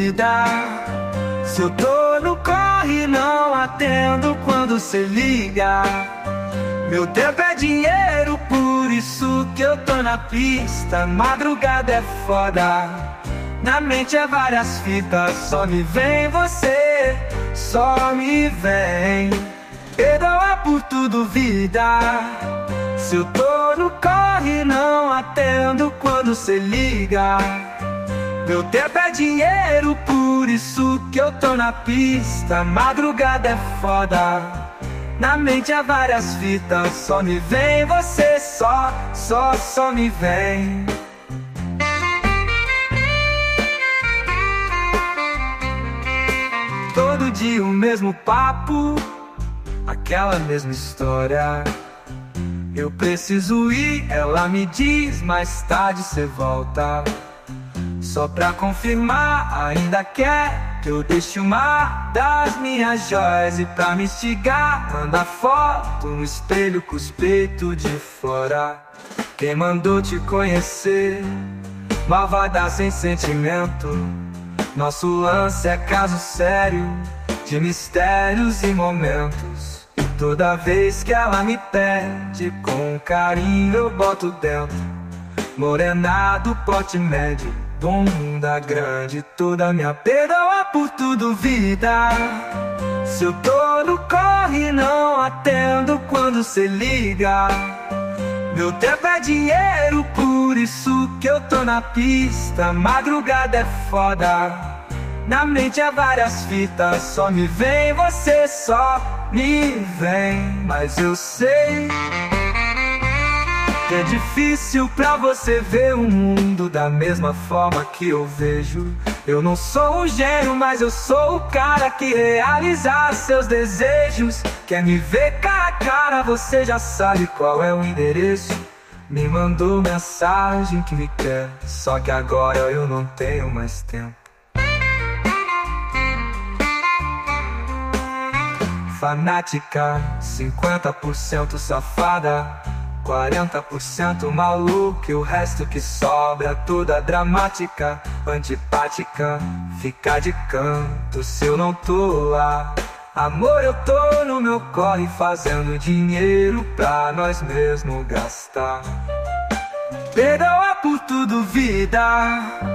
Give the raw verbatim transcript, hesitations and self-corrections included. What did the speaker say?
vida. Se eu tô no corre, não atendo quando cê liga. Meu tempo é dinheiro, por isso que eu tô na pista. Madrugada é foda, na mente é várias fitas. Só me vem você, só me vem. Perdoa por tudo, vida. Se eu tô no corre, não atendo quando cê liga. Meu tempo é dinheiro, por isso que eu tô na pista. Madrugada é foda, na mente há várias fitas. Só me vem você, só, só, só me vem. Todo dia o mesmo papo, aquela mesma história. Eu preciso ir, ela me diz, mais tarde cê volta. Só pra confirmar, ainda quer que eu deixe uma das minhas joias. E pra me instigar, manda foto no espelho com os peitos de fora. Quem mandou te conhecer? Malvada sem sentimento. Nosso lance é caso sério, de mistérios e momentos. Toda vez que ela me pede, com carinho eu boto dentro. Morena do porte médio, bunda grande, toda minha. Perdoa por tudo, vida. Se eu tô no corre, não atendo quando cê liga. Meu tempo é dinheiro, por isso que eu tô na pista. Madrugada é foda, na mente há várias fitas. Só me vem você, só me vem. Mas eu sei que é difícil pra você ver o mundo da mesma forma que eu vejo. Eu não sou um gênio, mas eu sou o cara que realiza seus desejos. Quer me ver cara a cara, você já sabe qual é o endereço. Me mandou mensagem que me quer, só que agora eu não tenho mais tempo. Fanática, cinquenta por cento safada, quarenta por cento maluca e o resto que sobra toda dramática. Antipática, fica de canto se eu não tô lá. Amor, eu tô no meu corre fazendo dinheiro pra nós mesmos gastar. Perdoa por tudo, vida.